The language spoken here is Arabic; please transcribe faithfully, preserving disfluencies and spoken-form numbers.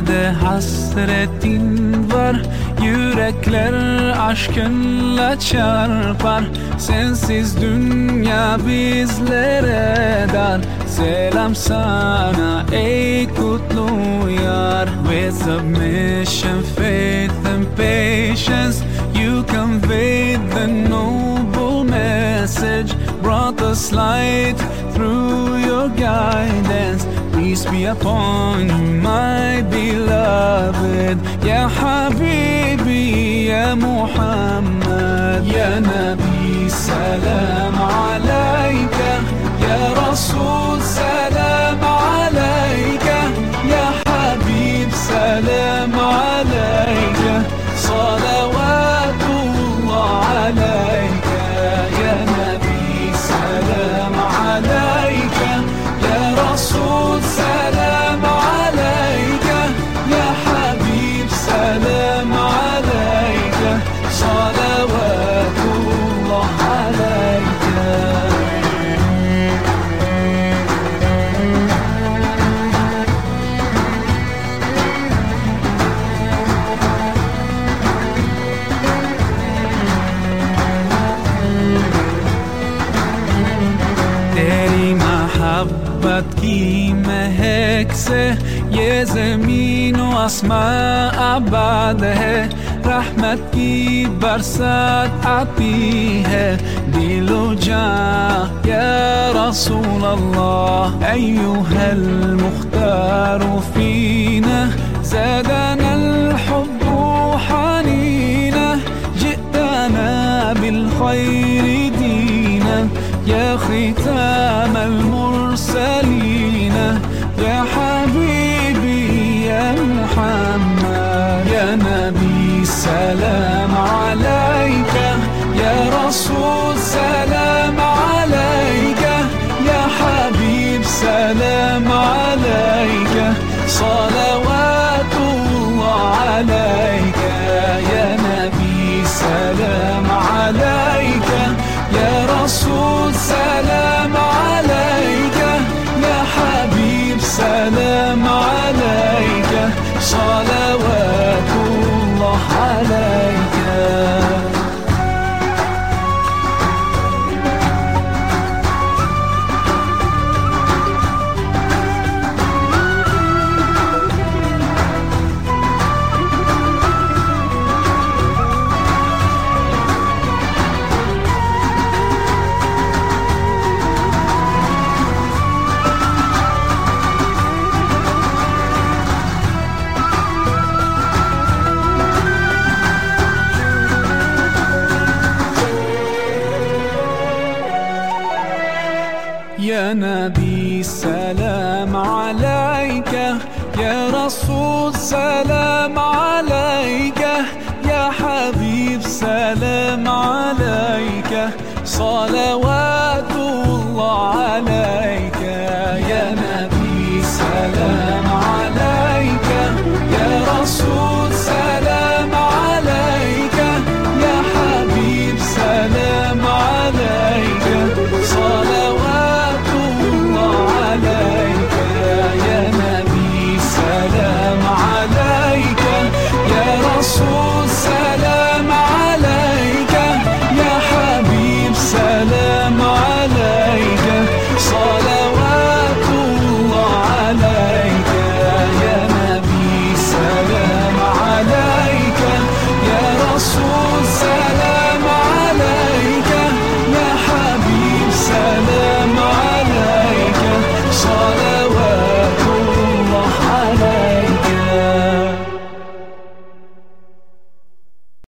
nerede hasretin var, yürekler aşkınla çarpar. Sensiz dünya bizlere dar. Selam sana ey kutlu yar. With submission, faith and patience, you conveyed the noble message, brought us light through your guidance. Peace be upon you, my beloved. Ya Habibi, Ya Muhammad, Ya Nabi, salam alayka. Ya Rasul, salam alayka. Ya Habib, salam alayka. Salawatullah alayka. Ya Nabi, salam alayka. Ya Rasul, salam alayka. Ya Habib, salam alayka. Salawatullah alayka. मोहब्बत की महक से ये ज़मीन व आसमां आबाद है. रहमत की बरसात आती है दिलो जां या रसूल अल्लाह. अय्युहल मुख्तार फीना ज़ादना الحب حنينا. جئتنا بالخير دينا يا ختام المرسلين. يا حبيبي يا محمد يا نبي سلام عليك. يا رسول سلام عليك. يا حبيب سلام عليك. صلوات الله عليك. يا نبي سلام عليك. يا رسول سلام عليك. يا حبيب سلام عليك. صلوات الله عليك. يا نبي سلام عليك. يا رسول سلام عليك. يا حبيب سلام عليك. صلوات الله عليك.